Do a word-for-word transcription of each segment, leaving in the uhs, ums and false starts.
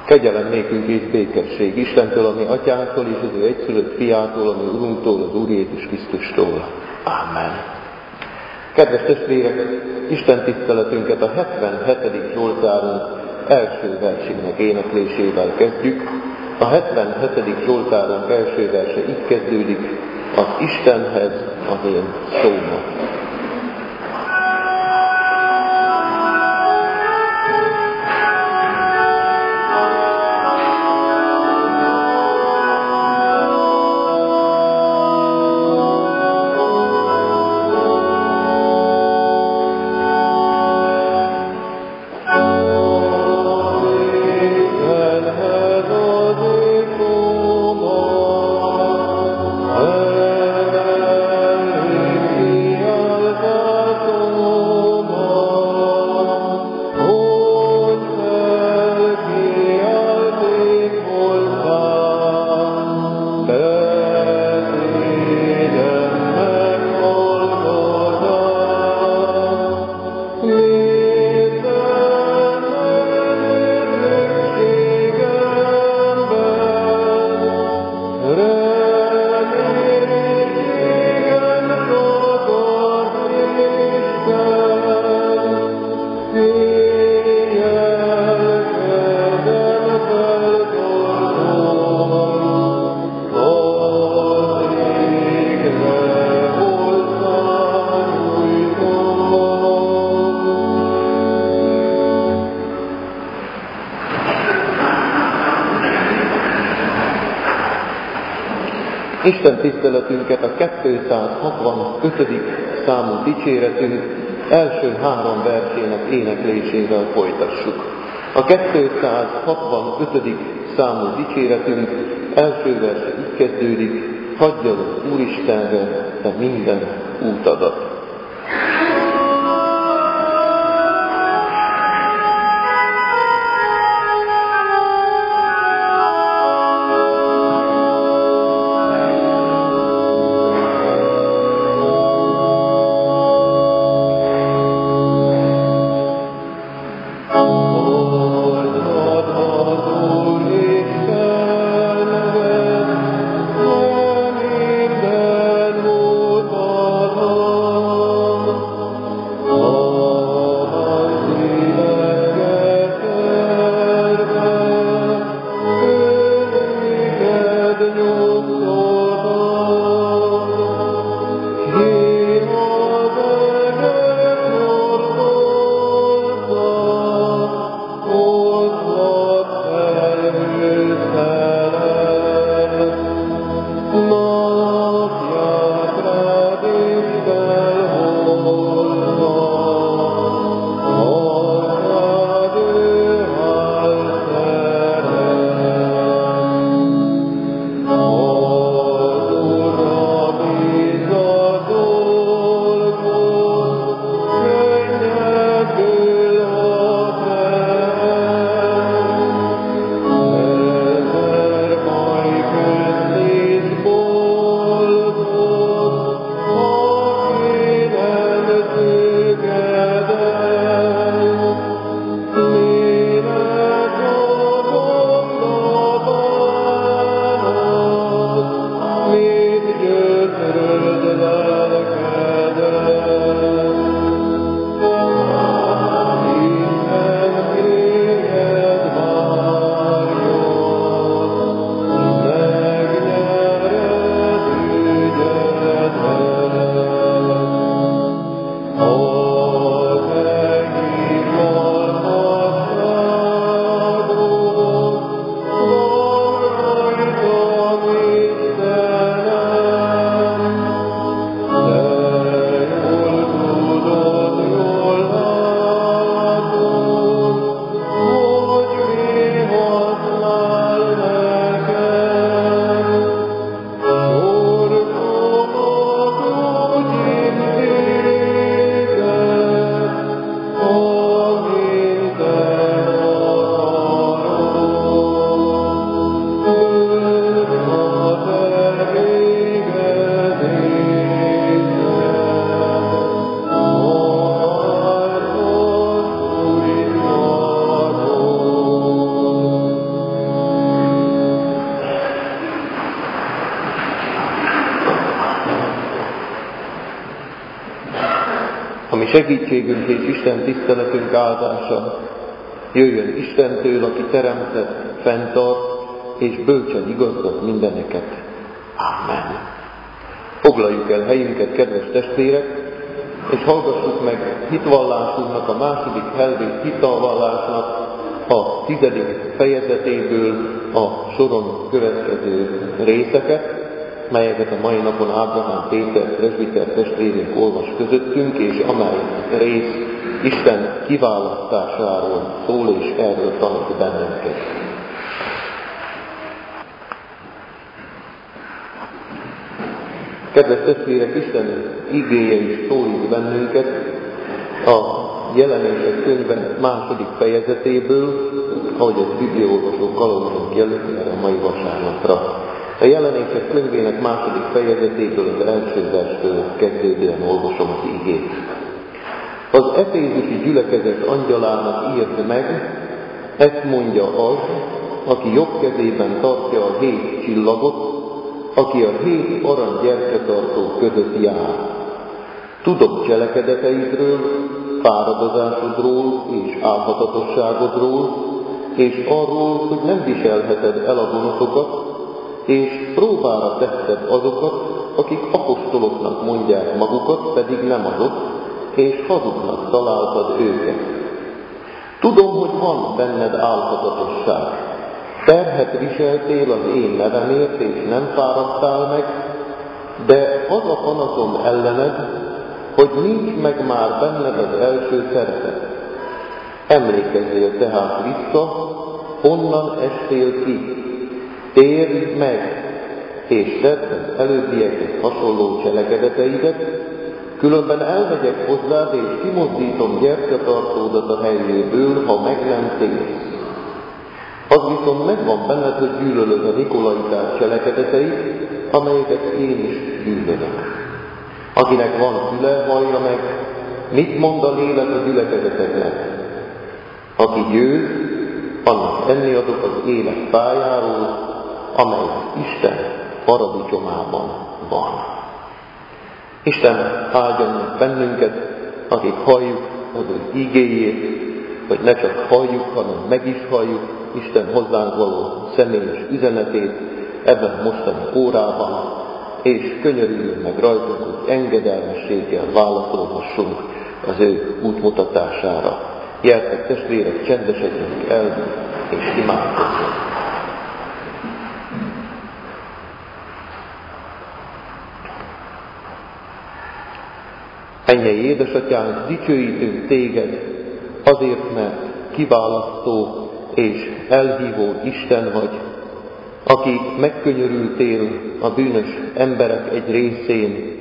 Kegyelem nékünk és békesség Istentől, ami Atyától és az ő egyszülött fiától, ami Urunktól, az Úr Jézus Krisztustól. Amen. Kedves testvérek, Isten tiszteletünket a hetvenhetedik Zsoltárunk első versének éneklésével kezdjük. A hetvenhetedik Zsoltárunk első verse így kezdődik: az Istenhez az én szómat. Isten tiszteletünket a kétszázhatvanötödik számú dicséretünk első három versének éneklésével folytassuk. A kétszázhatvanötödik számú dicséretünk első verse így kezdődik: hagyjad az Úristenre te minden útadat. segítségünk és Isten tiszteletünk áldása jöjjön Istentől, aki teremtett, fenntart és bölcsen igazgat mindeneket. Amen. Foglaljuk el helyünket, kedves testvérek, és hallgassuk meg hitvallásunknak, a második helvéti hitvallásnak a tizedik fejezetéből a soron következő részeket, melyeket a mai napon Ábrahám Péter presbiter testvérünk olvas közöttünk, és amely rész Isten kiválasztásáról szól, és erről tanít bennünket. Kedves testvérek, Isten igéje is szólít bennünket a Jelenések könyve második fejezetéből, ahogy ezt bibliaolvasók kalózunk jelöli erre a mai vasárnapra. A Jelenések könyvének második fejezetéből az első verstől kezdődően olvasom az igét. Az efézusi gyülekezet angyalának írd meg, ezt mondja az, aki jobb kezében tartja a hét csillagot, aki a hét arany gyertyatartó között jár. Tudok cselekedeteidről, fáradozásodról és álhatatosságodról, és arról, hogy nem viselheted el a gonoszokat, és próbára tetted azokat, akik apostoloknak mondják magukat, pedig nem azok, és hazugnak találtad őket. Tudom, hogy van benned álhatatosság. Terhet viseltél az én nevemért, és nem fáradtál meg, de az a panaszom ellened, hogy nincs meg már benned az első szeretet. Emlékezzél tehát vissza, honnan estél ki. Térj meg, és tedd az előbbiekhez hasonló cselekedeteidet, különben elmegyek hozzád, és kimozdítom gyertyatartódat a helyéből, ha meg nem térsz. Az viszont megvan benned, hogy gyűlölöd a nikolaitás cselekedeteit, amelyeket én is gyűlölök. Akinek van füle, hallja meg, mit mond a lélek a gyülekezeteknek. Aki győz, annak enni adok az élet pályáról, amely Isten paradicsomában van. Isten áldjon meg bennünket, akik halljuk az ő igéjét, hogy ne csak halljuk, hanem meg is halljuk Isten hozzánk való személyes üzenetét ebben a mostani órában, és könyörüljön meg rajtunk, hogy engedelmességgel válaszolhassunk az ő útmutatására. Gyertek testvérek, csendesedjünk el, és imádkozzunk. Mennyei édesatyánk, dicsőítünk téged azért, mert kiválasztó és elhívó Isten vagy, aki megkönyörültél a bűnös emberek egy részén,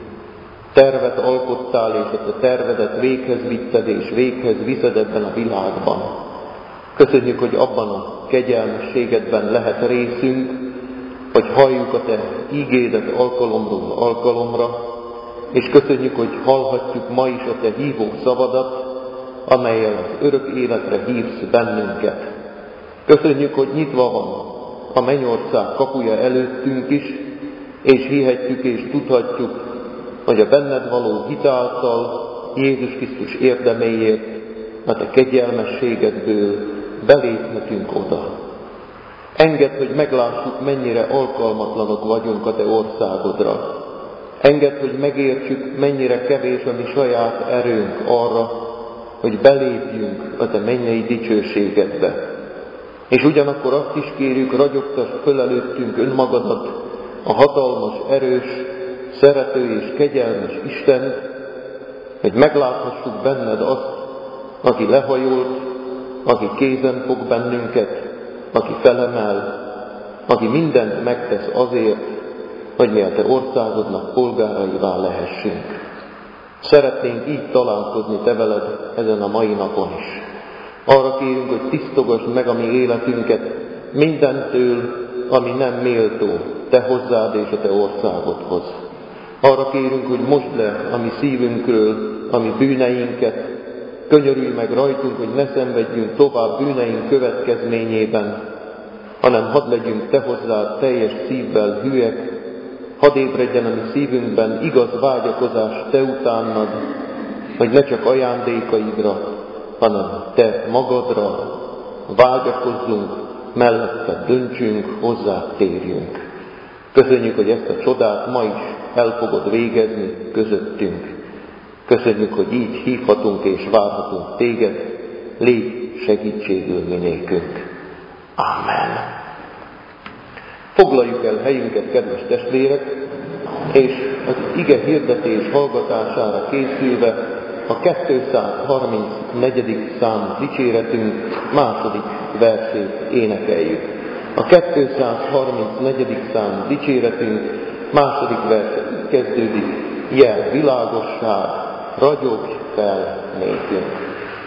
tervet alkottál, és ezt a tervedet véghez vitted, és véghez viszed ebben a világban. Köszönjük, hogy abban a kegyelmességedben lehet részünk, hogy halljuk a te ígédet alkalomról alkalomra, és köszönjük, hogy hallhatjuk ma is a te hívó szavadat, amellyel az örök életre hívsz bennünket. Köszönjük, hogy nyitva van a mennyország kapuja előttünk is, és hihetjük és tudhatjuk, hogy a benned való hit által Jézus Krisztus érdeméért, a te kegyelmességedből beléphetünk oda. Engedd, hogy meglássuk, mennyire alkalmatlanok vagyunk a te országodra. Engedd, hogy megértsük, mennyire kevés a mi saját erőnk arra, hogy belépjünk a te mennyei dicsőségedbe. És ugyanakkor azt is kérjük, ragyogtass föl előttünk önmagadat, a hatalmas, erős, szerető és kegyelmes Istent, hogy megláthassuk benned azt, aki lehajolt, aki kézen fog bennünket, aki felemel, aki mindent megtesz azért, hogy mi a te országodnak polgáraivá lehessünk. Szeretnénk így találkozni te veled ezen a mai napon is. Arra kérünk, hogy tisztogasd meg a mi életünket mindentől, ami nem méltó te hozzád és a te országodhoz. Arra kérünk, hogy mosd le a mi szívünkről a mi bűneinket, könyörülj meg rajtunk, hogy ne szenvedjünk tovább bűneink következményében, hanem hadd legyünk te hozzád teljes szívvel hűek, hadd ébredjen a mi szívünkben igaz vágyakozás te utánad, hogy ne csak ajándékaidra, hanem Te magadra vágyakozzunk, mellette döntsünk, hozzá térjünk. Köszönjük, hogy ezt a csodát ma is el fogod végezni közöttünk. Köszönjük, hogy így hívhatunk és várhatunk Téged, légy segítségül mi nékünk. Amen. Foglaljuk el helyünket, kedves testvérek, és az ige hirdetés hallgatására készülve a kétszázharmincnegyedik szám dicséretünk második versét énekeljük. A kétszázharmincnegyedik szám dicséretünk második verse így kezdődik: jel világosság, ragyogj fel nékünk.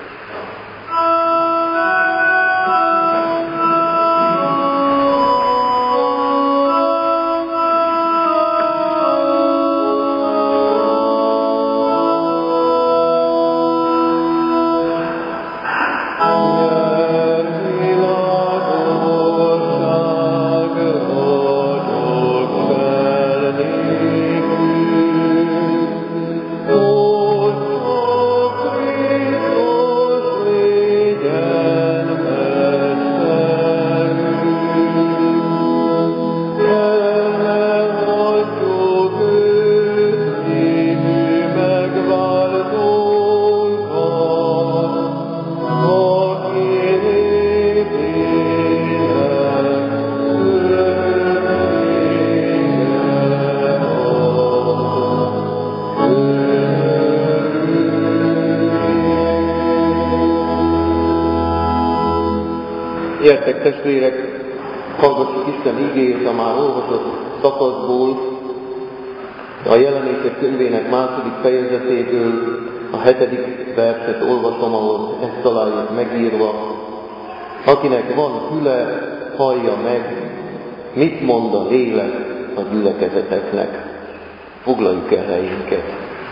Gyertek testvérek, hallgassuk Isten igéjét a már olvasott szakaszból, a Jelenések könyvének második fejezetéből, a hetedik verset olvasom, ahol ezt találjuk megírva. Akinek van füle, hallja meg, mit mond a lélek a gyülekezeteknek. Foglaljuk el helyünket.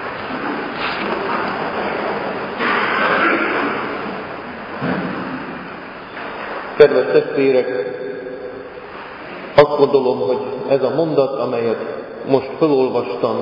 Kedves testvérek, azt gondolom, hogy ez a mondat, amelyet most felolvastam,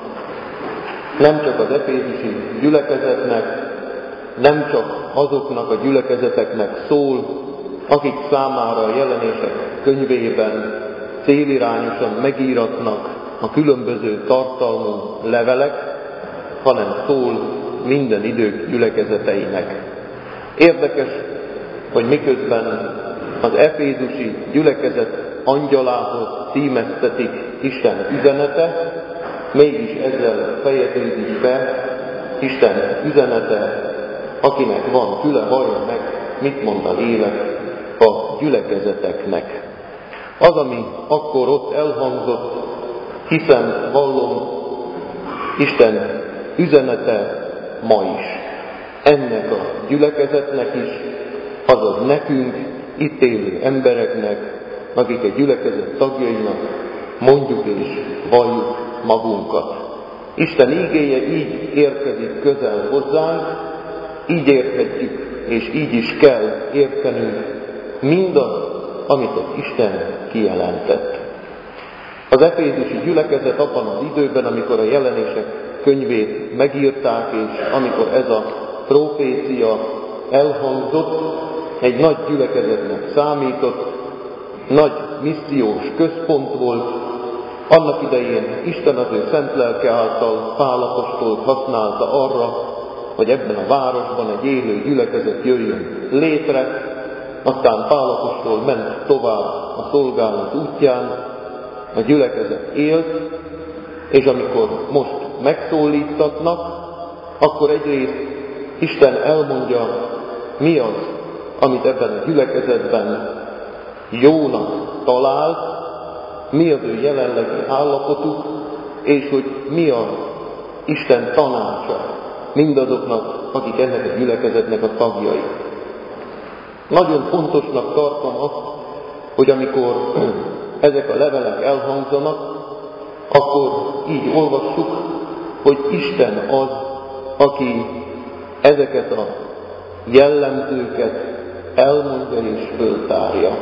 nem csak az efézusi gyülekezetnek, nem csak azoknak a gyülekezeteknek szól, akik számára a Jelenések könyvében célirányosan megíratnak a különböző tartalmú levelek, hanem szól minden idők gyülekezeteinek. Érdekes, hogy miközben az efézusi gyülekezet angyalához címeztetik Isten üzenete, mégis ezzel fejeződik be Isten üzenete, akinek van füle, hallja meg, mit mond a lélek a gyülekezeteknek. Az, ami akkor ott elhangzott, hiszen vallom, Isten üzenete ma is. Ennek a gyülekezetnek is, azaz nekünk, itt élő embereknek, akik egy gyülekezet tagjainak mondjuk és valljuk magunkat. Isten ígéje így érkezik közel hozzánk, így érthetjük, és így is kell értenünk mindaz, amit az Isten kijelentett. Az efézusi gyülekezet abban az időben, amikor a Jelenések könyvét megírták, és amikor ez a profécia elhangzott, egy nagy gyülekezetnek számított, nagy missziós központ volt. Annak idején Isten az ő szent lelke által Pál apostolt használta arra, hogy ebben a városban egy élő gyülekezet jöjjön létre. Aztán Pál apostol ment tovább a szolgálat útján, a gyülekezet élt, és amikor most megszólítatnak, akkor egyrészt Isten elmondja, mi az, amit ebben a gyülekezetben jónak talált, mi az ő jelenlegi állapotuk, és hogy mi az Isten tanácsa mindazoknak, akik ennek a gyülekezetnek a tagjai. Nagyon fontosnak tartom azt, hogy amikor ezek a levelek elhangzanak, akkor így olvassuk, hogy Isten az, aki ezeket a jellemzőket elmondja és föltárja.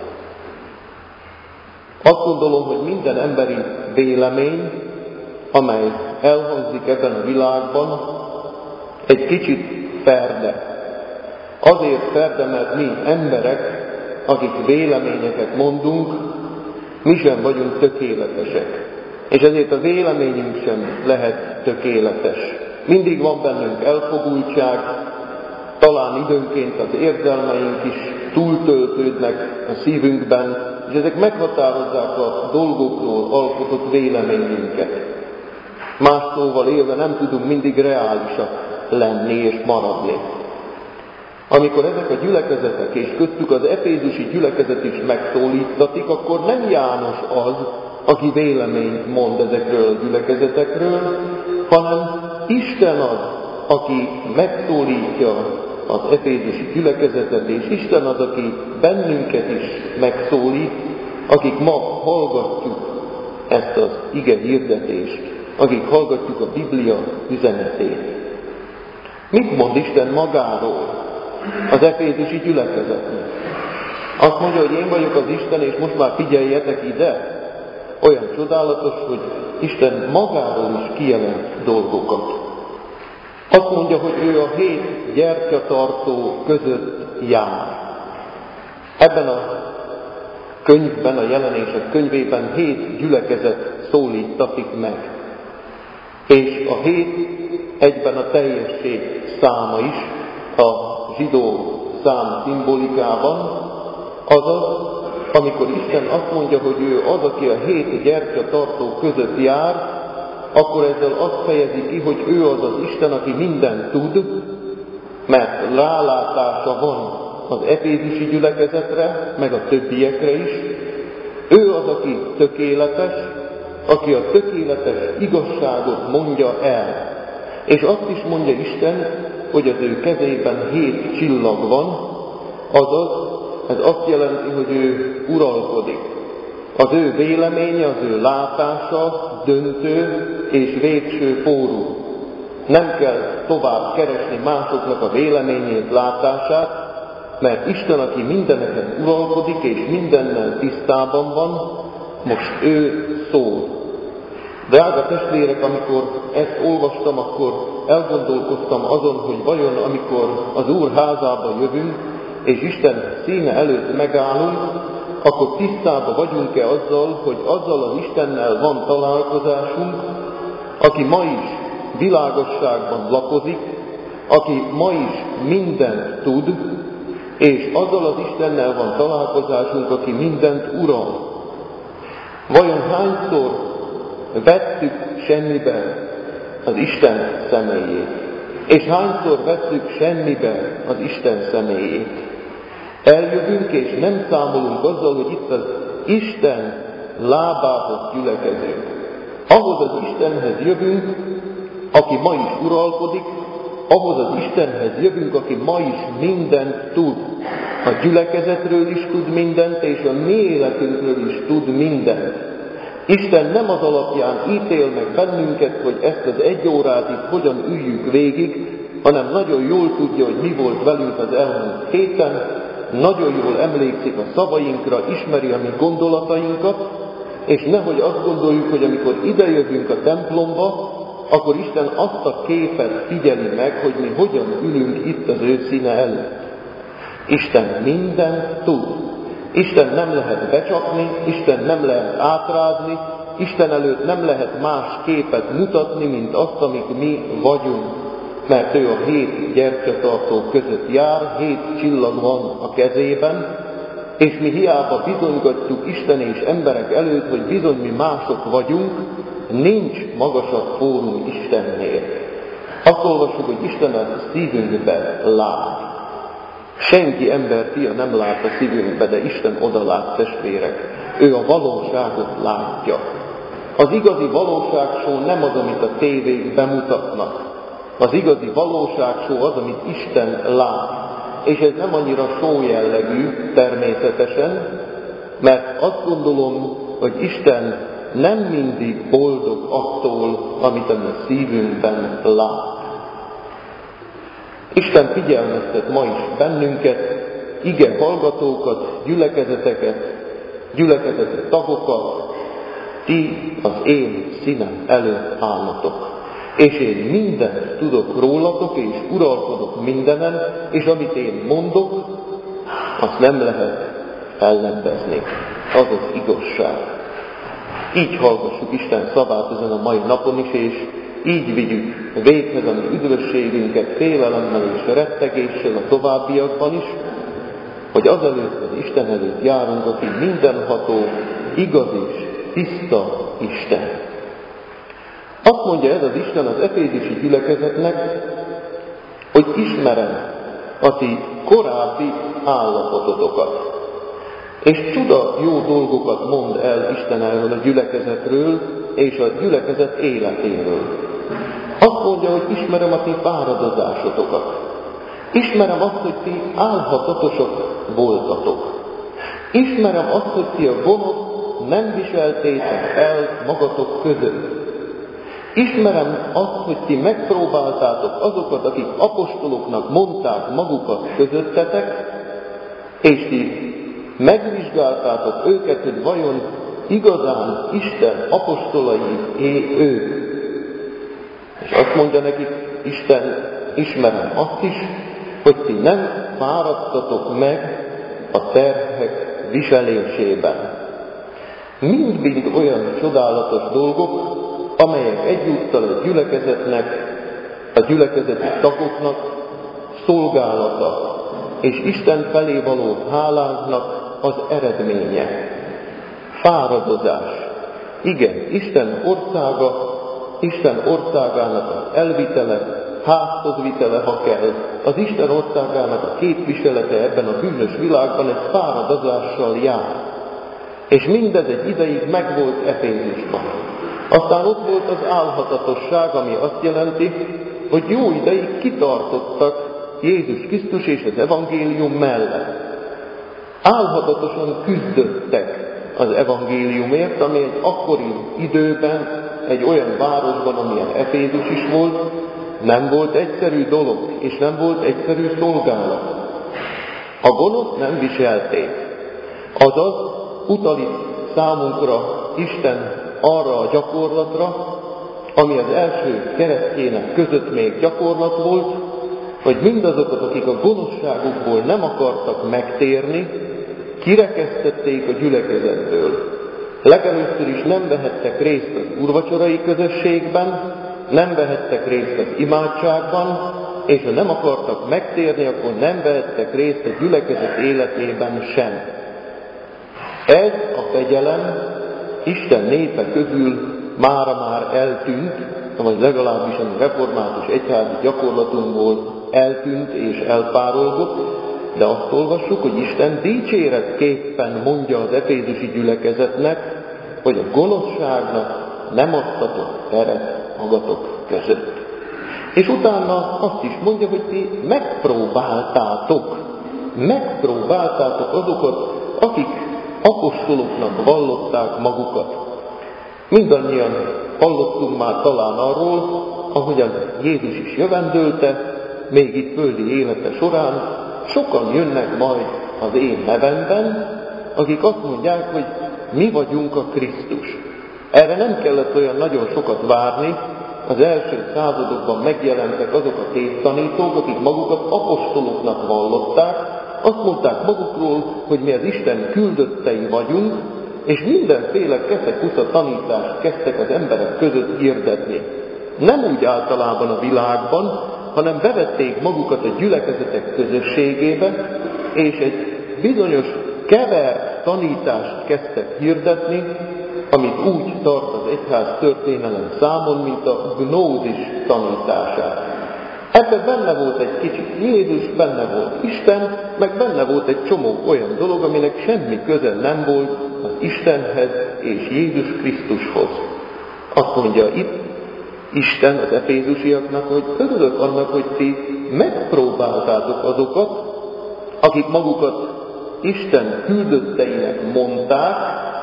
Azt gondolom, hogy minden emberi vélemény, amely elhangzik ebben a világban, egy kicsit ferde. Azért ferde, mert mi emberek, akik véleményeket mondunk, mi sem vagyunk tökéletesek. És ezért a véleményünk sem lehet tökéletes. Mindig van bennünk elfogultság, talán időnként az érzelmeink is túltöltődnek a szívünkben, és ezek meghatározzák a dolgokról alkotott véleményünket. Más szóval élve nem tudunk mindig reálisak lenni és maradni. Amikor ezek a gyülekezetek, és köztük az efézusi gyülekezet is megszólítatik, akkor nem János az, aki véleményt mond ezekről a gyülekezetekről, hanem Isten az, aki megszólítja az efézusi gyülekezetet, és Isten az, aki bennünket is megszólít, akik ma hallgatjuk ezt az ige hirdetést, akik hallgatjuk a Biblia üzenetét. Mit mond Isten magáról az efézusi gyülekezetnek? Azt mondja, hogy én vagyok az Isten, és most már figyeljetek ide. Olyan csodálatos, hogy Isten magáról is kijelent dolgokat. Azt mondja, hogy ő a hét gyertyatartó között jár. Ebben a könyvben, a Jelenések könyvében hét gyülekezet szólítatik meg. És a hét egyben a teljesség száma is, a zsidó szám szimbolikában, azaz, amikor Isten azt mondja, hogy ő az, aki a hét gyertyatartó között jár, akkor ezzel azt fejezi ki, hogy ő az az Isten, aki mindent tud, mert rálátása van az efézusi gyülekezetre, meg a többiekre is. Ő az, aki tökéletes, aki a tökéletes igazságot mondja el. És azt is mondja Isten, hogy az ő kezében hét csillag van, azaz ez azt jelenti, hogy ő uralkodik. Az ő véleménye, az ő látása döntő és végső fórum. Nem kell tovább keresni másoknak a véleményét, látását, mert Isten, aki mindeneken uralkodik és mindennel tisztában van, most ő szól. Drága testvérek, amikor ezt olvastam, akkor elgondolkoztam azon, hogy vajon amikor az Úr házába jövünk, és Isten színe előtt megállunk, akkor tisztában vagyunk-e azzal, hogy azzal az Istennel van találkozásunk, aki ma is világosságban lakozik, aki ma is mindent tud, és azzal az Istennel van találkozásunk, aki mindent ural. Vajon hányszor vettük semmibe az Isten személyét? És hányszor vettük semmibe az Isten személyét? Eljövünk és nem számolunk azzal, hogy itt az Isten lábához gyülekezünk. Ahhoz az Istenhez jövünk, aki ma is uralkodik, ahhoz az Istenhez jövünk, aki ma is mindent tud. A gyülekezetről is tud mindent, és a mi életünkről is tud mindent. Isten nem az alapján ítél meg bennünket, hogy ezt az egy órát itt hogyan üljük végig, hanem nagyon jól tudja, hogy mi volt velünk az elmúlt héten, nagyon jól emlékszik a szavainkra, ismeri a mi gondolatainkat, és nehogy azt gondoljuk, hogy amikor idejövünk a templomba, akkor Isten azt a képet figyeli meg, hogy mi hogyan ülünk itt az ő színe előtt. Isten mindent tud. Isten nem lehet becsapni, Isten nem lehet átrázni, Isten előtt nem lehet más képet mutatni, mint azt, amik mi vagyunk. Mert ő a hét gyertyatartó között jár, hét csillag van a kezében, és mi hiába bizonygatjuk Isten és emberek előtt, hogy bizony mi mások vagyunk, nincs magasabb fórum Istennél. Azt olvassuk, hogy Isten a szívünkbe lát. Senki ember fia nem lát a szívünkbe, de Isten oda lát, testvérek. Ő a valóságot látja. Az igazi valóságsó nem az, amit a tévék bemutatnak. Az igazi valóságsó az, amit Isten lát. És ez nem annyira show jellegű természetesen, mert azt gondolom, hogy Isten nem mindig boldog attól, amit a mi szívünkben lát. Isten figyelmeztet ma is bennünket, ige hallgatókat, gyülekezeteket, gyülekezeti tagokat, ti az én színem előtt állnatok. És én mindent tudok rólatok, és uralkodok mindenen, és amit én mondok, azt nem lehet ellenbezni. Az az igazság. Így hallgassuk Isten szavát ezen a mai napon is, és így vigyük véghez a mi üdvösségünket félelemmel és rettegéssel a továbbiakban is, hogy azelőtt az Isten előtt járunk, aki mindenható, igaz és tiszta Isten. Azt mondja ez az Isten az efézusi gyülekezetnek, hogy ismerem a ti korábbi állapototokat. És csuda jó dolgokat mond el Isten erről a gyülekezetről és a gyülekezet életéről. Azt mondja, hogy ismerem a ti fáradozásotokat. Ismerem azt, hogy ti álhatatosak voltatok. Ismerem azt, hogy ti a gonosz nem viseltétek el magatok között. Ismerem azt, hogy ti megpróbáltátok azokat, akik apostoloknak mondták magukat közöttetek, és ti megvizsgáltátok őket, hogy vajon igazán Isten apostolai-é ők. És azt mondja nekik Isten, ismerem azt is, hogy ti nem fáradtatok meg a terhek viselésében. Mind-mind olyan csodálatos dolgok, amelyek egyúttal a gyülekezetnek, a gyülekezeti tagoknak szolgálata, és Isten felé való hálánknak az eredménye. Fáradozás. Igen, Isten országa, Isten országának az elvitele, házhoz vitele, ha kell, az Isten országának a képviselete ebben a bűnös világban egy fáradozással jár. És mindez egy ideig megvolt Efézusban. Aztán ott volt az álhatatosság, ami azt jelenti, hogy jó ideig kitartottak Jézus Krisztus és az evangélium mellett. Álhatatosan küzdöttek az evangéliumért, ami egy akkori időben, egy olyan városban, amilyen Efézus is volt, nem volt egyszerű dolog, és nem volt egyszerű szolgálat. A gonosz nem viselték. Azaz utal itt számunkra Isten arra a gyakorlatra, ami az első keresztjének között még gyakorlat volt, hogy mindazokat, akik a gonoszságukból nem akartak megtérni, kirekesztették a gyülekezetből. Legelőször is nem vehettek részt az úrvacsorai közösségben, nem vehettek részt az imádságban, és ha nem akartak megtérni, akkor nem vehettek részt a gyülekezet életében sem. Ez a fegyelem Isten népe közül mára már eltűnt, vagy legalábbis a református egyházi gyakorlatunkból eltűnt és elpárolgott, de azt olvassuk, hogy Isten dicséretképpen mondja az efézusi gyülekezetnek, hogy a gonoszságnak nem adtatok teret magatok között. És utána azt is mondja, hogy ti megpróbáltátok, megpróbáltátok azokat, akik apostoloknak vallották magukat. Mindannyian hallottunk már talán arról, ahogyan Jézus is jövendölte, még itt földi élete során, sokan jönnek majd az én nevemben, akik azt mondják, hogy mi vagyunk a Krisztus. Erre nem kellett olyan nagyon sokat várni, az első századokban megjelentek azok a tévtanítók, akik magukat apostoloknak vallották, azt mondták magukról, hogy mi az Isten küldöttei vagyunk, és mindenféle keszekusza tanítást kezdtek az emberek között hirdetni. Nem úgy általában a világban, hanem bevették magukat a gyülekezetek közösségébe, és egy bizonyos kevert tanítást kezdtek hirdetni, amit úgy tart az egyház történelem számon, mint a gnózis tanítását. Ebben benne volt egy kicsit Jézus, benne volt Isten, meg benne volt egy csomó olyan dolog, aminek semmi köze nem volt az Istenhez és Jézus Krisztushoz. Azt mondja itt Isten az efézusiaknak, hogy örülök annak, hogy ti megpróbáltátok azokat, akik magukat Isten küldötteinek mondták,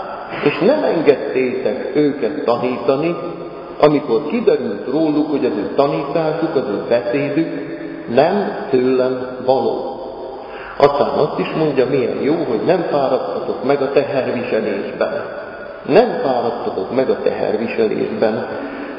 és nem engedtétek őket tanítani, amikor kiderült róluk, hogy az ő tanításuk, az ő beszédük nem tőlem való. Aztán azt is mondja, milyen jó, hogy nem fáradtatok meg a teherviselésben. Nem fáradtatok meg a teherviselésben.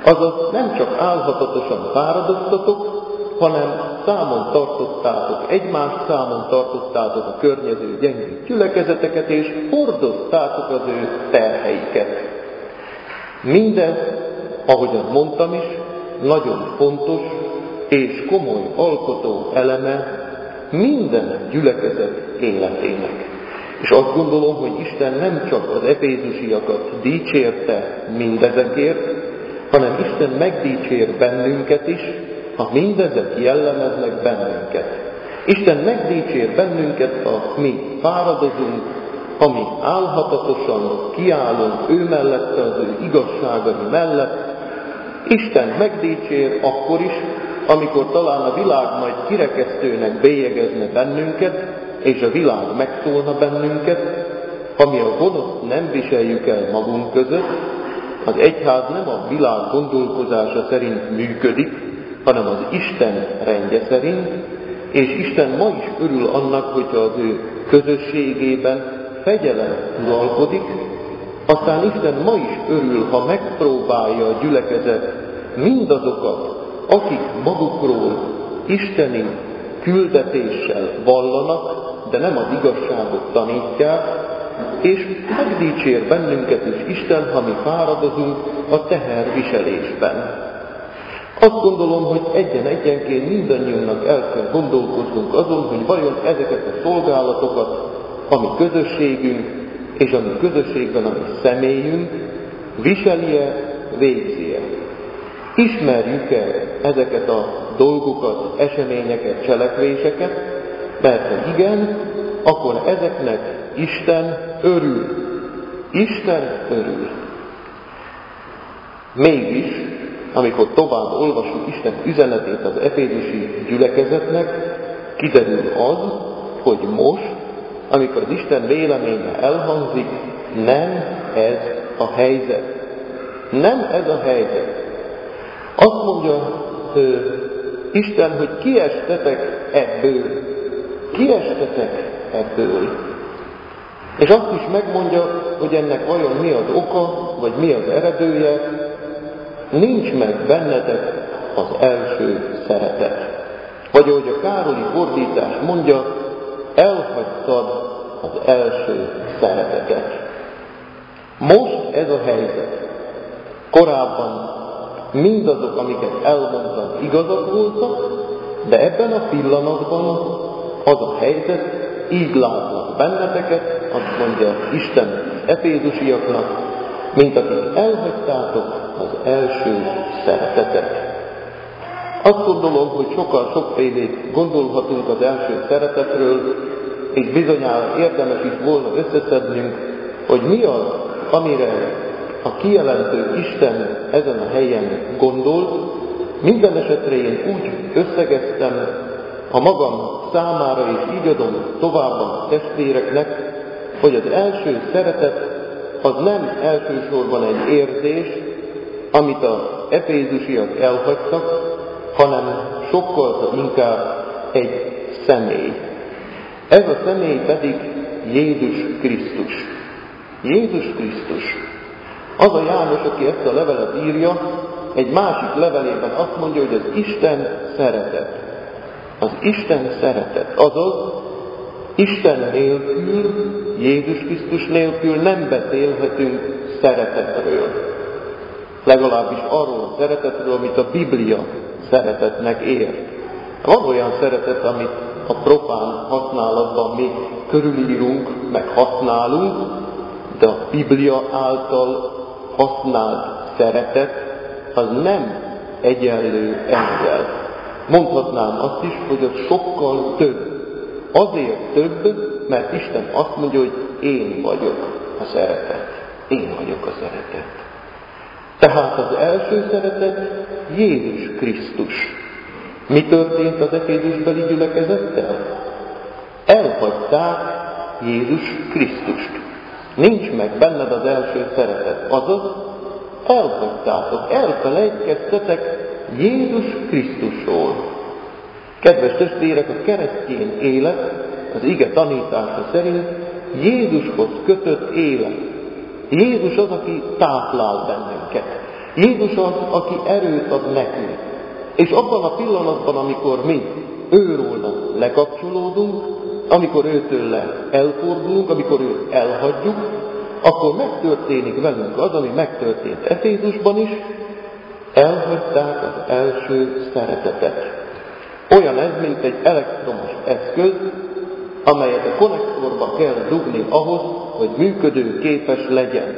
Azaz nem csak álhatatosan fáradoztatok, hanem számon tartottátok, egymást számon tartottátok a környező gyengébb gyülekezeteket, és hordoztátok az ő terheiket. Mindez, ahogyan mondtam is, nagyon fontos és komoly alkotó eleme minden gyülekezet életének. És azt gondolom, hogy Isten nem csak az efézusiakat dicsérte mindezekért, hanem Isten megdicsér bennünket is, ha mindezek jellemeznek bennünket. Isten megdicsér bennünket, ha mi fáradozunk, ha mi álhatatosan kiállunk ő mellette, az ő igazságai mellett. Isten megdicsér akkor is, amikor talán a világ majd kirekesztőnek bélyegezne bennünket, és a világ megszólna bennünket, ha mi a gonoszt nem viseljük el magunk között. Az egyház nem a világ gondolkozása szerint működik, hanem az Isten rendje szerint, és Isten ma is örül annak, hogyha az ő közösségében fegyelem uralkodik, aztán Isten ma is örül, ha megpróbálja a gyülekezet mindazokat, akik magukról isteni küldetéssel vallanak, de nem az igazságot tanítják, és megdicsér bennünket is Isten, ha mi fáradozunk a teherviselésben. Azt gondolom, hogy egyen-egyenként mindannyiunknak el kell gondolkoznunk azon, hogy vajon ezeket a szolgálatokat, a mi közösségünk és a mi közösségben a mi személyünk viseli-e, végzi-e. Ismerjük-e ezeket a dolgokat, eseményeket, cselekvéseket, mert ha igen, akkor ezeknek Isten örül. Isten örül. Mégis, amikor tovább olvasjuk Isten üzenetét az efézusi gyülekezetnek, kiderül az, hogy most, amikor az Isten véleménye elhangzik, nem ez a helyzet. Nem ez a helyzet. Azt mondja ö, Isten, hogy kiestetek ebből. Kiestetek ebből. És azt is megmondja, hogy ennek vajon mi az oka, vagy mi az eredője. Nincs meg bennetek az első szeretet. Vagy ahogy a Károli fordítás mondja, elhagytad az első szeretetet. Most ez a helyzet. Korábban mindazok, amiket elmondtam, igazak voltak, de ebben a pillanatban az a helyzet, így látnak benneteket, azt mondja Isten az efézusiaknak, mint akik elhagytátok az első szeretetet. Azt gondolom, hogy sokkal sokfélét gondolhatunk az első szeretetről, és bizonyára érdemes is volna összeszednünk, hogy mi az, amire a kijelentő Isten ezen a helyen gondolt. Minden esetre én úgy összegeztem a magam számára, és így adom tovább a testvéreknek, hogy az első szeretet az nem elsősorban egy érzés, amit az efézusiak elhagytak, hanem sokkal inkább egy személy. Ez a személy pedig Jézus Krisztus. Jézus Krisztus. Az a János, aki ezt a levelet írja, egy másik levelében azt mondja, hogy az Isten szeretet. Az Isten szeretet. Azaz, Isten nélkül, Jézus Krisztus nélkül nem beszélhetünk szeretetről. Legalábbis arról a szeretetről, amit a Biblia szeretetnek ért. Van olyan szeretet, amit a profán használatban mi körülírunk, meg használunk, de a Biblia által használt szeretet az nem egyenlő ezzel. Mondhatnám azt is, hogy az sokkal több. Azért több, mert Isten azt mondja, hogy én vagyok a szeretet. Én vagyok a szeretet. Tehát az első szeretet Jézus Krisztus. Mi történt az efézusbeli gyülekezettel? Elhagyták Jézus Krisztust. Nincs meg benned az első szeretet. Azaz, elhagytátok, elfelejtkeztetek Jézus Krisztusról. Kedves testvérek, a keresztény élet az ige tanítása szerint Jézushoz kötött élet. Jézus az, aki táplál bennünket. Jézus az, aki erőt ad nekünk. És abban a pillanatban, amikor mi őróla lekapcsolódunk, amikor őtől elfordulunk, amikor őt elhagyjuk, akkor megtörténik velünk az, ami megtörtént Efézusban is, elhagyták az első szeretetet. Olyan ez, mint egy elektromos eszköz, amelyet a konnektorba kell dugni ahhoz, hogy működőképes legyen.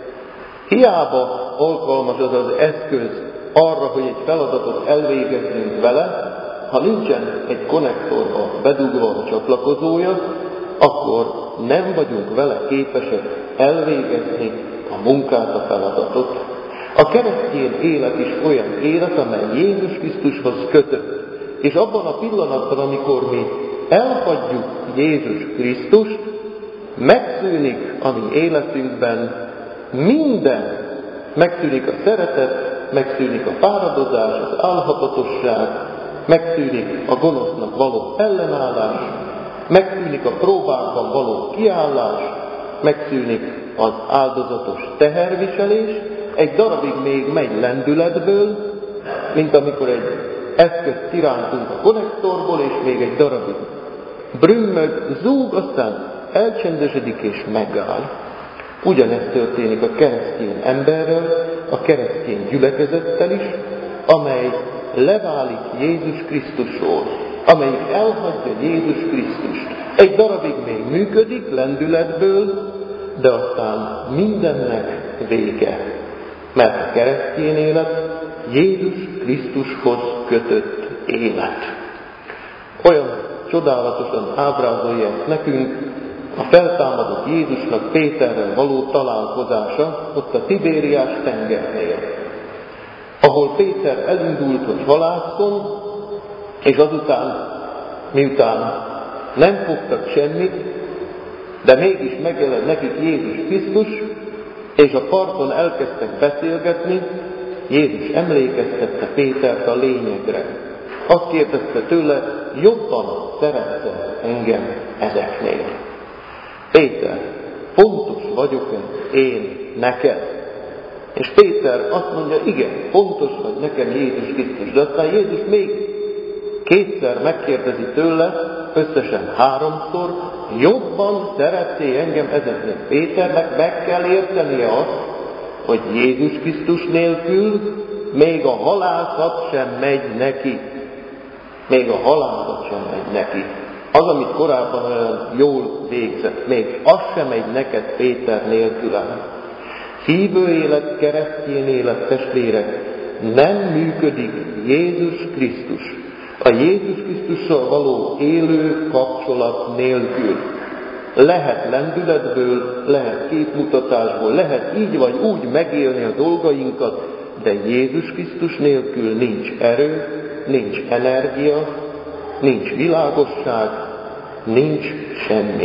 Hiába alkalmas az az eszköz arra, hogy egy feladatot elvégezzünk vele, ha nincsen egy konnektorba bedugva a csatlakozója, akkor nem vagyunk vele képesek elvégezni a munkát, a feladatot. A keresztény élet is olyan élet, amely Jézus Krisztushoz kötött. És abban a pillanatban, amikor mi elhagyjuk Jézus Krisztust, megszűnik a mi életünkben minden. Megszűnik a szeretet, megszűnik a fáradozás, az álhatatosság, megszűnik a gonosznak való ellenállás, megszűnik a próbákban való kiállás, megszűnik az áldozatos teherviselés, egy darabig még megy lendületből, mint amikor egy eszközt kirántunk a konnektorból, és még egy darabig brümmög, zúg, aztán elcsendesedik és megáll. Ugyanezt történik a keresztény emberrel, a keresztény gyülekezettel is, amely leválik Jézus Krisztusról, amelyik elhagyja Jézus Krisztust. Egy darabig még működik lendületből, de aztán mindennek vége. Mert a keresztény élet Jézus Krisztushoz kötött élet. Olyan csodálatosan ábrázolja ezt nekünk a feltámadott Jézusnak Péterrel való találkozása ott a Tibériás tengernél, ahol Péter elindult, hogy halászon, és azután, miután nem fogtak semmit, de mégis megjelent nekik Jézus Krisztus, és a parton elkezdtek beszélgetni, Jézus emlékeztette Pétert a lényegre. Azt kérdezte tőle, jobban szeretsz engem ezeknél. Péter, fontos vagyok-e én neked? És Péter azt mondja, igen, fontos vagy nekem Jézus Krisztus. De aztán Jézus még kétszer megkérdezi tőle, összesen háromszor, jobban szeretné engem ezeknél. Péternek meg kell értenie azt, hogy Jézus Krisztus nélkül még a halászat sem megy neki. Még a halászat sem megy neki. Az, amit korábban olyan jól végzett, még az sem megy neked Péter nélkülem. Hívő élet, keresztény élet, testvérek, nem működik Jézus Krisztus. A Jézus Krisztussal való élő kapcsolat nélkül. Lehet lendületből, lehet képmutatásból, lehet így vagy úgy megélni a dolgainkat, de Jézus Krisztus nélkül nincs erő, nincs energia, nincs világosság, nincs semmi.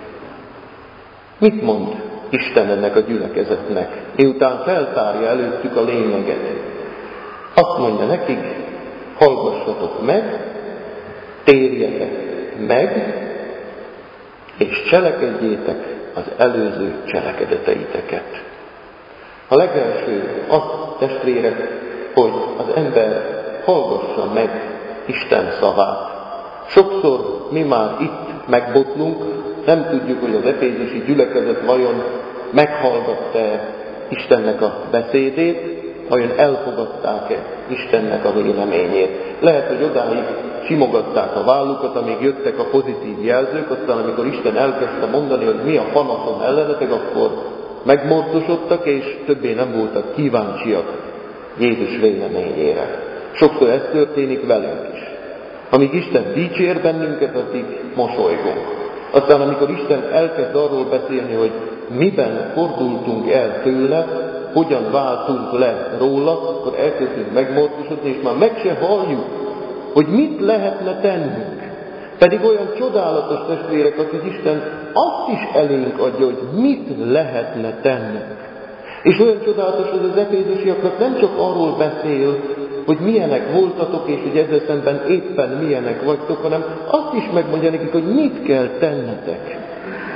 Mit mond Isten ennek a gyülekezetnek, miután feltárja előttük a lényeget? Azt mondja nekik, hallgassatok meg, térjetek meg, és cselekedjétek az előző cselekedeteiteket. A legelső az, testvérek, hogy az ember hallgassa meg Isten szavát. Sokszor mi már itt megbotlunk, nem tudjuk, hogy az efézusi gyülekezet vajon meghallgatta-e Istennek a beszédét, vajon elfogadták-e Istennek a véleményét. Lehet, hogy odáig simogatták a vállukat, amíg jöttek a pozitív jelzők, aztán amikor Isten elkezdte mondani, hogy mi a panaszom ellenetek, akkor megmorzsosodtak, és többé nem voltak kíváncsiak Jézus véleményére. Sokszor ez történik velünk is. Amíg Isten dicsér bennünket, addig mosolygunk. Aztán amikor Isten elkezd arról beszélni, hogy miben fordultunk el tőle, hogyan váltunk le róla, akkor elkezdünk megmozdulni, és már meg se halljuk, hogy mit lehetne tennünk. Pedig olyan csodálatos testvérek, hogy Isten azt is elénk adja, hogy mit lehetne tennünk. És olyan csodálatos, hogy az efézusiaknak nem csak arról beszél, hogy milyenek voltatok, és hogy ezzel szemben éppen milyenek vagytok, hanem azt is megmondja nekik, hogy mit kell tennetek.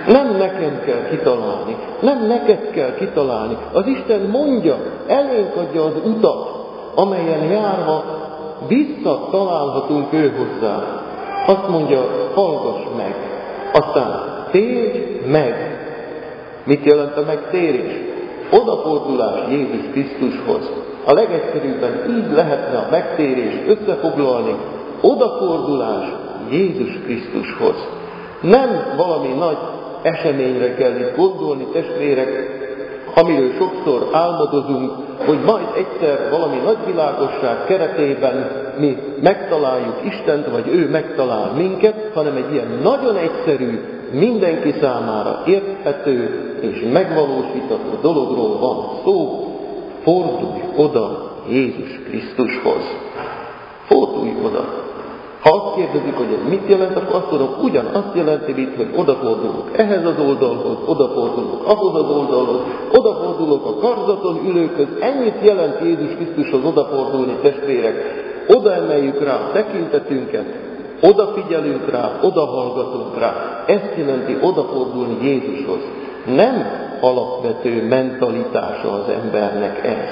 Nem nekem kell kitalálni, nem neked kell kitalálni. Az Isten mondja, elénk adja az utat, amelyen járva visszatalálhatunk ő hozzá. Azt mondja, hallgass meg, aztán térj meg. Mit jelent a megtérés? Odafordulás Jézus Krisztushoz. A legegyszerűbben így lehetne a megtérést összefoglalni. Odafordulás Jézus Krisztushoz. Nem valami nagy eseményre kell itt gondolni, testvérek, amiről sokszor álmodozunk, hogy majd egyszer valami nagyvilágosság keretében mi megtaláljuk Istent, vagy ő megtalál minket, hanem egy ilyen nagyon egyszerű, mindenki számára érthető és megvalósítható dologról van szó. Fordulj oda Jézus Krisztushoz. Fordulj oda. Ha azt kérdezik, hogy ez mit jelent, akkor azt mondom, ugyanazt jelenti, mint hogy odafordulok ehhez az oldalhoz, odafordulok ahhoz az oldalhoz, odafordulok a karzaton ülőkhöz. Ennyit jelent Jézus Krisztushoz odafordulni, testvérek. Oda emeljük rá a tekintetünket, odafigyelünk rá, odahallgatunk rá. Ezt jelenti odafordulni Jézushoz. Nem alapvető mentalitása az embernek ez.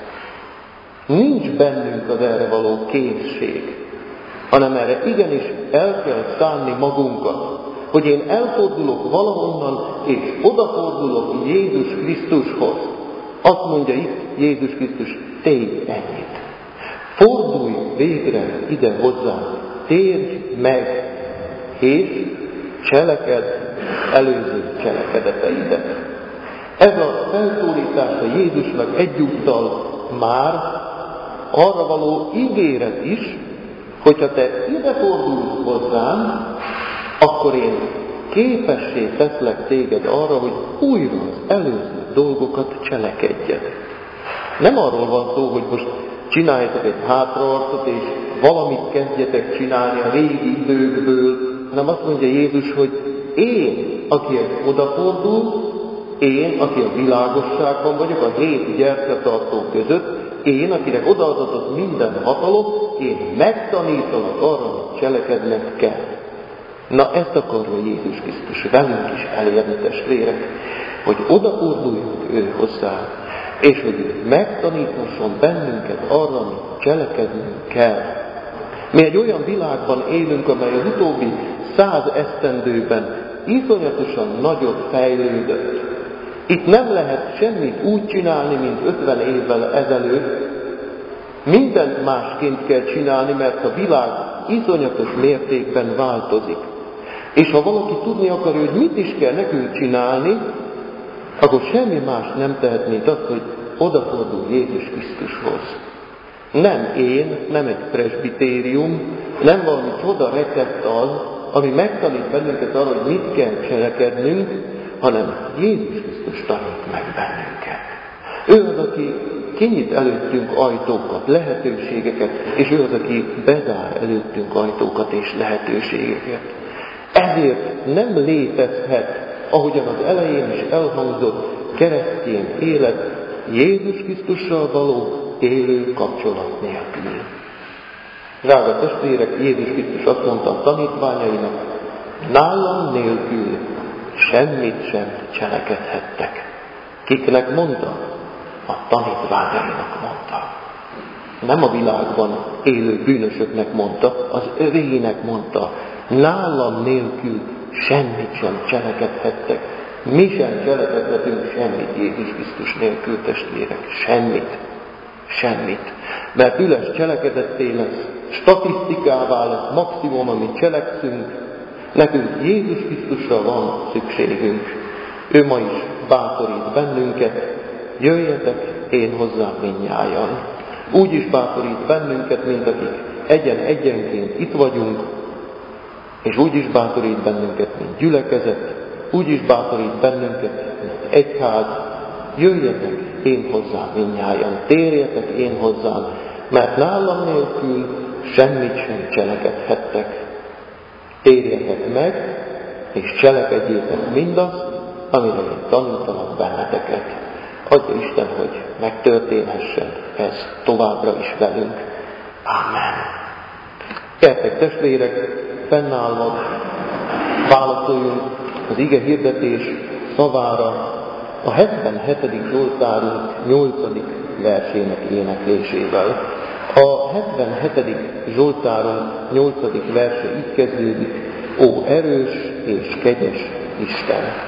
Nincs bennünk az erre való készség, hanem erre igenis el kell szánni magunkat, hogy én elfordulok valahonnan, és odafordulok Jézus Krisztushoz. Azt mondja itt Jézus Krisztus, tégy ennyit. Fordulj végre ide hozzá, térj meg, és cselekedd előző cselekedeteidet. Ez a felszólítása Jézusnak egyúttal már arra való ígéret is, hogyha te ide fordulsz hozzám, akkor én képessé teszlek téged arra, hogy újra az előző dolgokat cselekedjed. Nem arról van szó, hogy most csináljatok egy hátraarcot, és valamit kezdjetek csinálni a régi időkből, hanem azt mondja Jézus, hogy én, aki odafordul, én, aki a világosságban vagyok, a hét gyertyatartó között, én, akinek odaadatott minden hatalom, én megtanítalak arra, hogy cselekedned kell. Na ezt akarja Jézus Krisztus velünk is elérni, testvérek, hogy odaforduljunk ő hozzá, és hogy ő megtanítasson bennünket arra, amit cselekednünk kell. Mi egy olyan világban élünk, amely az utóbbi száz esztendőben iszonyatosan nagyot fejlődött. Itt nem lehet semmit úgy csinálni, mint ötven évvel ezelőtt. Mindent másként kell csinálni, mert a világ iszonyatos mértékben változik. És ha valaki tudni akarja, hogy mit is kell nekünk csinálni, akkor semmi más nem tehet, mint azt, hogy odafordul Jézus Krisztushoz. Nem én, nem egy presbitérium, nem valami csoda recept az, ami megtanít bennünket arra, hogy mit kell cselekednünk, hanem Jézus Krisztus tanít meg bennünket. Ő az, aki kinyit előttünk ajtókat, lehetőségeket, és ő az, aki bezár előttünk ajtókat és lehetőségeket. Ezért nem létezhet, ahogyan az elején is elhangzott, keresztény élet Jézus Krisztussal való élő kapcsolat nélkül. Drága testvérek, Jézus Krisztus azt mondta a tanítványainak, nálam nélkül semmit sem cselekedhettek. Kiknek mondta? A tanítványainak mondta. Nem a világban élő bűnösöknek mondta, az övéinek mondta. Nálam nélkül semmit sem cselekedhettek. Mi sem cselekedhetünk semmit Jézus Krisztus nélkül, testvérek. Semmit. Semmit. Mert üles cselekedetté lesz, statisztikává lesz maximum, amit cselekszünk. Nekünk Jézus Krisztusra van szükségünk. Ő ma is bátorít bennünket. Jöjjetek én hozzám mindnyájan. Úgy is bátorít bennünket, mint akik egyen-egyenként itt vagyunk, és úgy is bátorít bennünket, mint gyülekezet, úgy is bátorít bennünket, mint egyház. Jöjjetek én hozzám mindnyájan, térjetek én hozzám, mert nálam nélkül semmit sem cselekedhettek. Térjetek meg, és cselekedjétek mindazt, amire én tanítalak benneteket. Adja Isten, hogy megtörténhessen ez továbbra is velünk. Amen. Kértek testvérek, fennállva válaszoljunk az ige hirdetés szavára a hetvenhetedik Zsoltárunk nyolcadik versének éneklésével. A hetvenhetedik Zsoltárunk nyolcadik verse így kezdődik: Ó erős és kegyes Isten!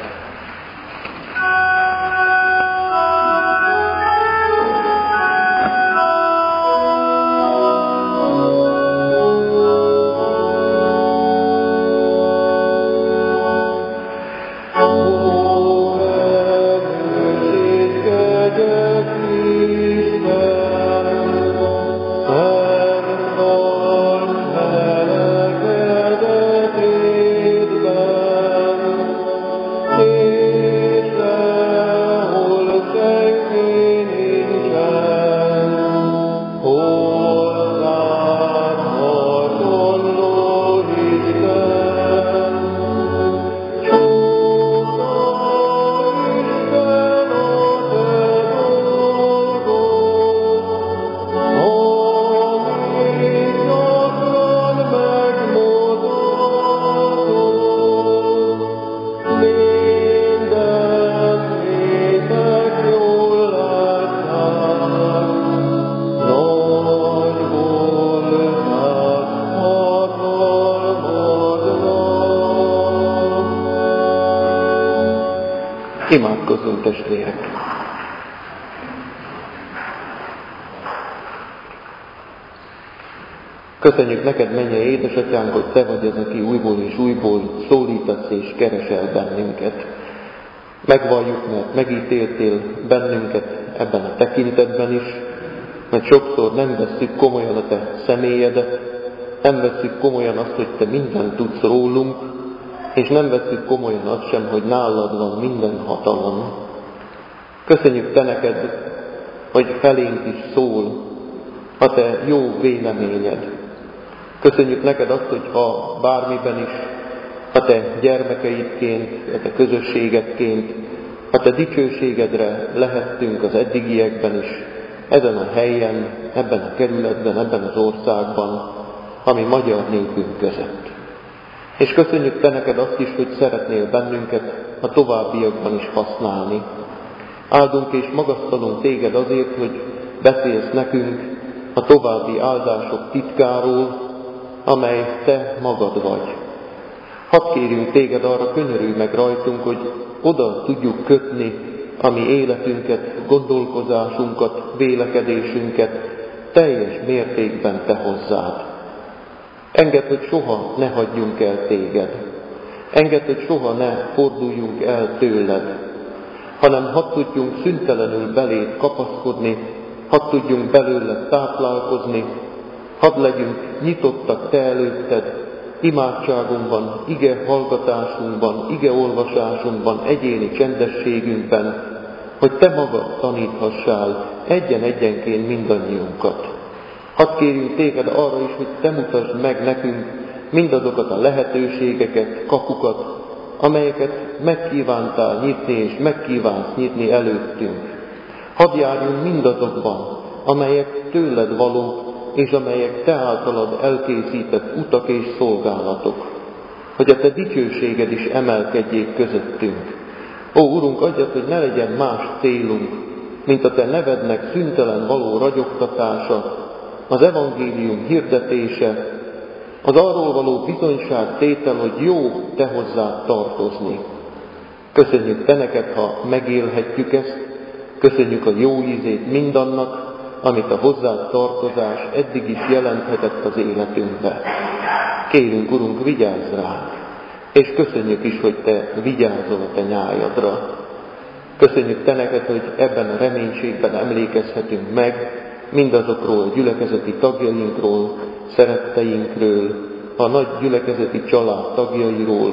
Imádkozzunk, testvérek! Köszönjük neked, mennyei édesatyánk, hogy te vagy az, aki újból és újból szólítasz és keresel bennünket. Megvalljuk, mert megítéltél bennünket ebben a tekintetben is, mert sokszor nem vesszük komolyan a te személyedet, nem vesszük komolyan azt, hogy te mindent tudsz rólunk, és nem vesszük komolyan azt sem, hogy nálad van minden hatalom. Köszönjük te neked, hogy felénk is szól a te jó véleményed. Köszönjük neked azt, hogy ha bármiben is a te gyermekeidként, a te közösségedként, a te dicsőségedre lehettünk az eddigiekben is, ezen a helyen, ebben a kerületben, ebben az országban, ami magyar népünk között. És köszönjük te neked azt is, hogy szeretnél bennünket a továbbiakban is használni. Áldunk és magasztalunk téged azért, hogy beszélsz nekünk a további áldások titkáról, amely te magad vagy. Hadd kérjünk téged arra, könyörülj meg rajtunk, hogy oda tudjuk kötni a mi életünket, gondolkozásunkat, vélekedésünket teljes mértékben te hozzád. Engedd, hogy soha ne hagyjunk el téged. Engedd, hogy soha ne forduljunk el tőled, hanem hadd tudjunk szüntelenül beléd kapaszkodni, hadd tudjunk belőled táplálkozni, hadd legyünk nyitottak te előtted, imádságunkban, ige hallgatásunkban, ige olvasásunkban, egyéni csendességünkben, hogy te magad taníthassál egyen-egyenként mindannyiunkat. Hadd kérjünk téged arra is, hogy te mutasd meg nekünk mindazokat a lehetőségeket, kapukat, amelyeket megkívántál nyitni és megkívánsz nyitni előttünk. Hadd járjunk mindazokban, amelyek tőled valók, és amelyek te általad elkészített utak és szolgálatok, hogy a te dicsőséged is emelkedjék közöttünk. Ó, Urunk, adjad, hogy ne legyen más célunk, mint a te nevednek szüntelen való ragyogtatása, az evangélium hirdetése, az arról való bizonyságtétel, hogy jó te hozzád tartozni. Köszönjük te neked, ha megélhetjük ezt, köszönjük a jó ízét mindannak, amit a hozzád tartozás eddig is jelenthetett az életünkbe. Kérünk, Urunk, vigyázz ránk, és köszönjük is, hogy te vigyázol a te nyájadra. Köszönjük te neked, hogy ebben a reménységben emlékezhetünk meg mindazokról a gyülekezeti tagjainkról, szeretteinkről, a nagy gyülekezeti család tagjairól,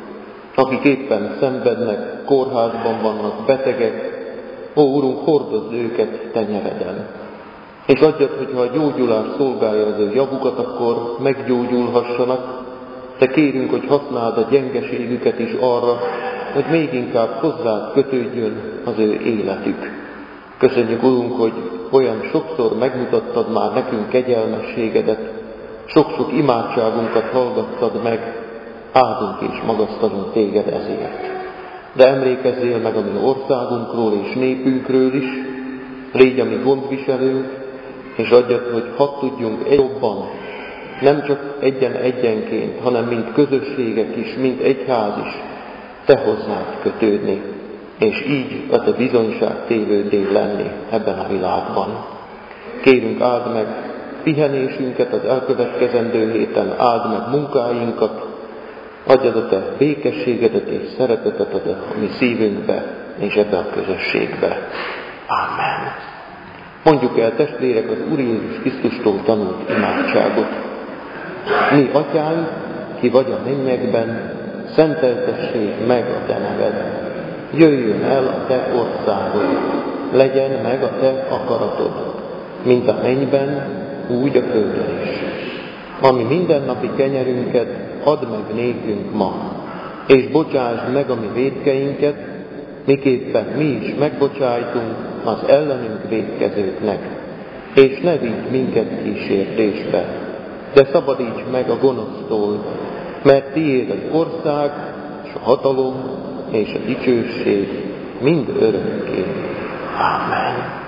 akik éppen szenvednek, kórházban vannak, betegek. Ó, Urunk, hordozd őket te nyereden. És adjad, hogyha a gyógyulás szolgálja az ő javukat, akkor meggyógyulhassanak. Te kérünk, hogy használd a gyengeségüket is arra, hogy még inkább hozzád kötődjön az ő életük. Köszönjük, Urunk, hogy olyan sokszor megmutattad már nekünk kegyelmességedet, sok-sok imádságunkat hallgattad meg, áldunk és magasztalunk téged ezért. De emlékezzél meg a mi országunkról és népünkről is, légy a mi gondviselőnk, és adjad, hogy hadd tudjunk jobban, nem csak egyen-egyenként, hanem mint közösségek is, mint egyház is, te hozzád kötődni, és így a te bizonyságtévőddé lenni ebben a világban. Kérünk, áld meg pihenésünket az elkövetkezendő héten, áld meg munkáinkat, adjad a te békességedet és szeretetet a mi szívünkbe és ebbe a közösségbe. Amen. Mondjuk el, testvérek, az Úr Jézus Krisztustól tanult imádságot. Mi, Atyánk, ki vagy a mennyekben, szenteltessék meg a te neved. Jöjjön el a te országod, legyen meg a te akaratod, mint a mennyben, úgy a földön is. Ami mindennapi kenyerünket add meg nékünk ma, és bocsásd meg a mi vétkeinket, miképpen mi is megbocsájtunk az ellenünk vétkezőknek, és ne vigy minket kísértésbe, de szabadíts meg a gonosztól, mert tiéd az ország, és a hatalom, és a dicsőség mind örökké. Amen.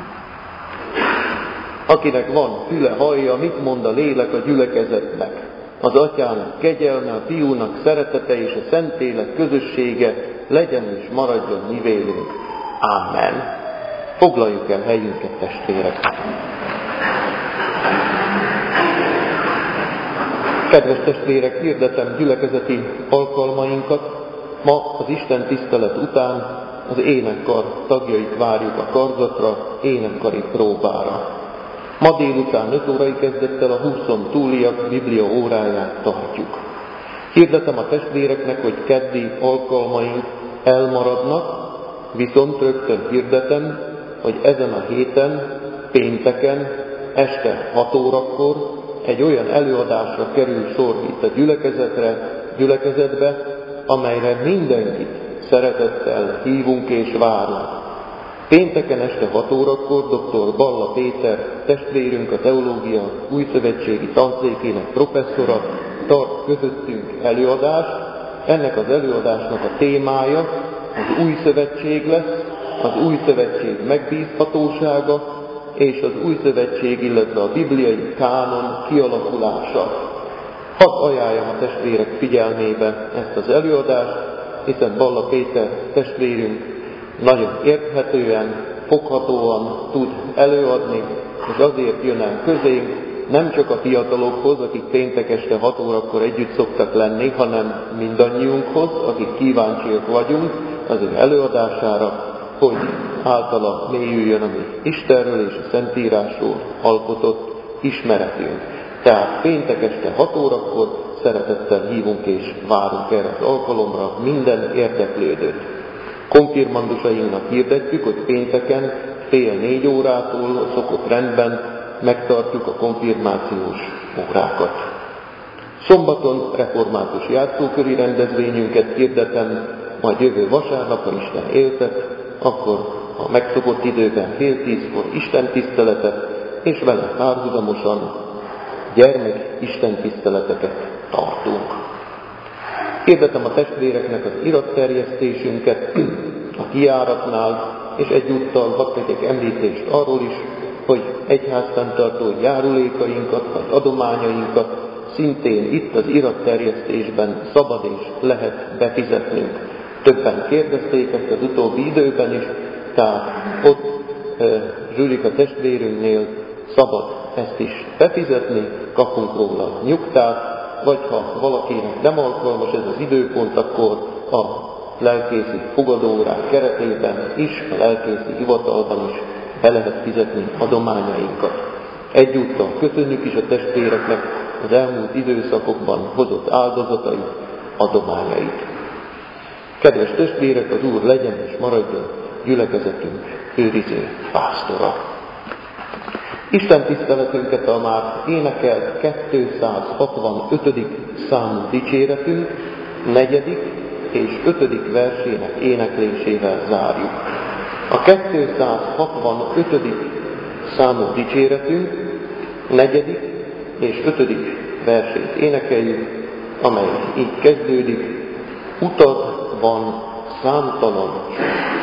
Akinek van füle, hallja, mit mond a lélek a gyülekezetnek. Az Atyának kegyelme, a Fiúnak szeretete és a Szentlélek közössége legyen és maradjon mi vélünk. Amen. Foglaljuk el helyünket, testvérek. Kedves testvérek, hirdetem gyülekezeti alkalmainkat. Ma az Isten tisztelet után az énekkar tagjait várjuk a karzatra, énekkari próbára. Ma délután öt órai kezdettel a húszon túliak biblia óráját tartjuk. Hirdetem a testvéreknek, hogy keddi alkalmaink elmaradnak, viszont rögtön hirdetem, hogy ezen a héten, pénteken, este hat órakor egy olyan előadásra kerül sor itt a gyülekezetre, gyülekezetbe, amelyre mindenkit szeretettel hívunk és várunk. Pénteken este hat órakor dr. Balla Péter testvérünk, a teológia újszövetségi tanszékének professzora tart közöttünk előadást. Ennek az előadásnak a témája az új szövetség lesz, az új szövetség megbízhatósága és az új szövetség, illetve a bibliai kánon kialakulása. Hadd ajánljam a testvérek figyelmébe ezt az előadást, hiszen Balla Péter testvérünk nagyon érthetően, foghatóan tud előadni, és azért jön el közénk, nem csak a fiatalokhoz, akik péntek este hat órakor együtt szoktak lenni, hanem mindannyiunkhoz, akik kíváncsiak vagyunk az ő előadására, hogy általa mélyüljön a mi Istenről és a Szentírásról alkotott ismeretünk. Tehát péntek este hat órakor szeretettel hívunk és várunk erre az alkalomra minden érdeklődőt. Konfirmandusainknak hirdetjük, hogy pénteken fél négy órától szokott rendben megtartjuk a konfirmációs órákat. Szombaton református játszóköri rendezvényünket hirdetem, majd jövő vasárnap, ha Isten éltet, akkor a megszokott időben fél tízkor Isten tiszteletet, és vele párhuzamosan gyermek Isten tiszteleteket tartunk. Hirdetem a testvéreknek az iratterjesztésünket a kijáratnál, és egyúttal hadd tegyek említést arról is, hogy egyházfenntartó járulékainkat, vagy adományainkat szintén itt az iratterjesztésben szabad és lehet befizetnünk. Többen kérdezték ezt az utóbbi időben is, tehát ott e, Zsuzsika testvérünknél szabad ezt is befizetni, kapunk róla nyugtát, vagy ha valakinek nem alkalmas ez az időpont, akkor a lelkészi fogadóórák keretében is, a lelkészi hivatalban is be lehet fizetni adományainkat. Egyúttal köszönjük is a testvéreknek az elmúlt időszakokban hozott áldozatait, adományait. Kedves testvérek, az Úr legyen és maradjon gyülekezetünk őriző pásztora. Isten tiszteletünket a már énekelt kétszázhatvanötödik számú dicséretünk negyedik és ötödik versének éneklésével zárjuk. A kétszázhatvanötödik számú dicséretünk negyedik és ötödik versét énekeljük, amely így kezdődik: utad van számtalan,